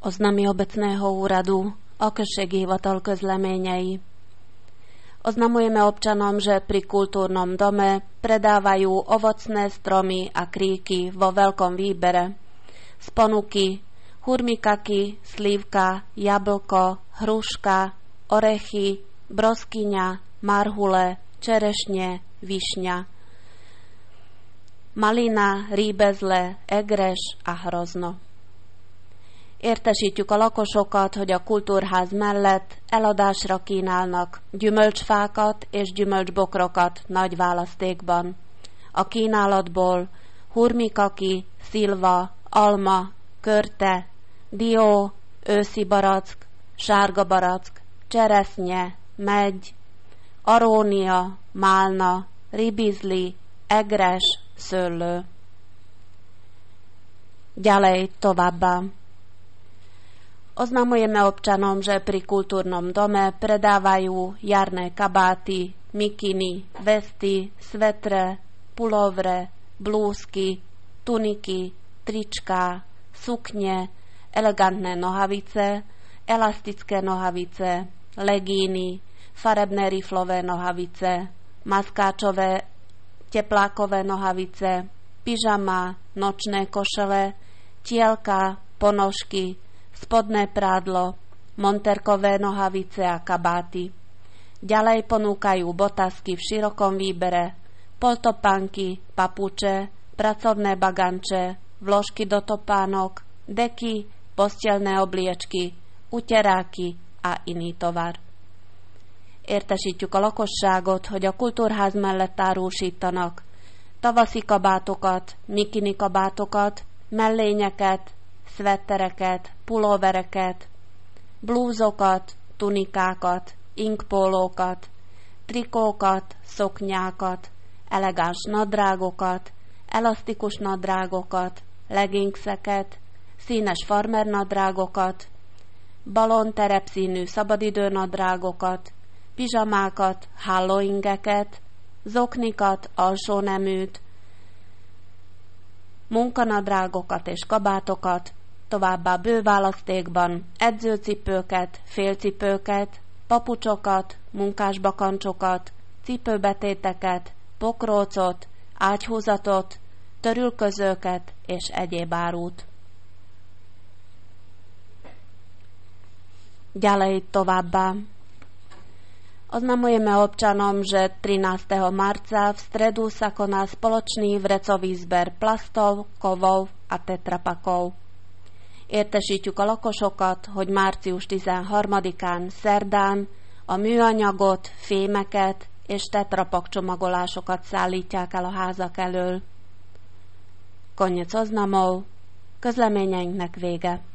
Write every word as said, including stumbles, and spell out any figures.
Oznámy obecného úradu a községi hivatal közleményei. Oznamujeme občanom, že pri kultúrnom dome predávajú ovocné stromy a kríky vo veľkom výbere. Z ponuky hurmikaky, slívka, jablko, hruška, orechy, broskyňa, marhule, čerešne, višňa, malina, rýbezle, egress a hrozno. Értesítjük a lakosokat, hogy a kultúrház mellett eladásra kínálnak gyümölcsfákat és gyümölcsbokrokat nagy választékban. A kínálatból hurmikaki, szilva, alma, körte, dió, őszi barack, sárga barack, cseresznye, megy, arónia, málna, ribizli, egress, szőlő. Ďalej továbbá. Oznamujeme občanom, že pri kultúrnom dome predávajú jarné kabáty, mikiny, vesty, svetre, pulovre, blúzky, tuniky, tričká, sukne, elegantné nohavice, elastické nohavice, legíny, farebné riflové nohavice, maskáčové teplákové nohavice, pyžama, nočné košele, tielka, ponožky, spodné prádlo, monterkové nohavice a kabáty. Ďalej ponúkajú botasky v širokom výbere, poltopánky, papuče, pracovné baganče, vložky do topánok, deky, posteľné obliečky, uteráky a iný tovar. Értesítjük a lakosságot, hogy a kultúrház mellett árusítanak tavaszi kabátokat, mikini kabátokat, mellényeket, szvettereket, pulóvereket, blúzokat, tunikákat, inkpólókat, trikókat, szoknyákat, elegáns nadrágokat, elasztikus nadrágokat, leggingszeket, színes farmer nadrágokat, balonterepszínű szabadidő nadrágokat, pizsamákat, hálóingeket, zoknikat, alsóneműt, munkanadrágokat és kabátokat, továbbá bő választékban edzőcipőket, félcipőket, papucsokat, munkásbakancsokat, cipőbetéteket, pokrócot, ágyhúzatot, törülközőket és egyéb árut. Ďalej továbbá. Oznamujeme občanom, že trinásteho marca v stredu sa koná spoločný vrecový zber plastov, kovov a tetrapakov. Értesítjük a lakosokat, hogy március tizenharmadikán szerdán a műanyagot, fémeket és tetrapak csomagolásokat szállítják el a házak elől. Koniec oznamov, közleményeinknek vége.